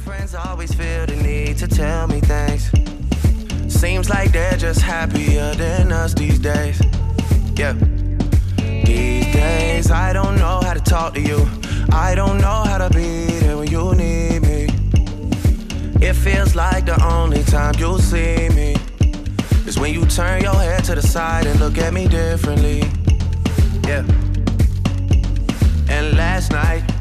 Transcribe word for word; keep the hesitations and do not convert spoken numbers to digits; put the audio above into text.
friends always feel the need to tell me things. Seems like they're just happier than us these days. Yeah. These days, I don't know how to talk to you. I don't know how to be there when you need me. It feels like the only time you'll see me is when you turn your head to the side and look at me differently. Yeah. And last night,